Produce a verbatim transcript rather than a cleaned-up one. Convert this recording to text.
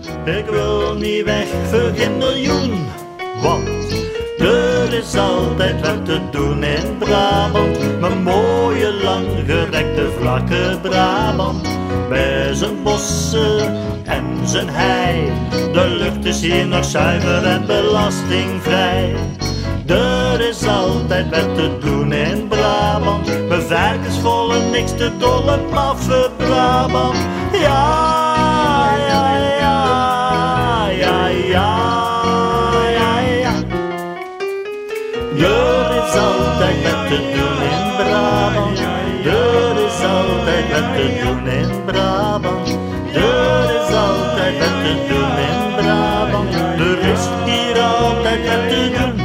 Ik wil niet weg voor geen miljoen, want er is altijd wat te doen in Brabant. Mijn mooie langgerekte vlakke Brabant, bij zijn bossen en zijn hei. De lucht is hier nog zuiver en belastingvrij. Er is altijd wat te doen in Brabant. Mijn varkens vollen niks te dolle maffe Brabant. Ja, ja, ja, ja, ja, ja, ja. Er is altijd wat te doen in Brabant. Er is altijd wat te doen in Brabant. Er is altijd wat te doen in Brabant. Er is hier altijd wat te doen.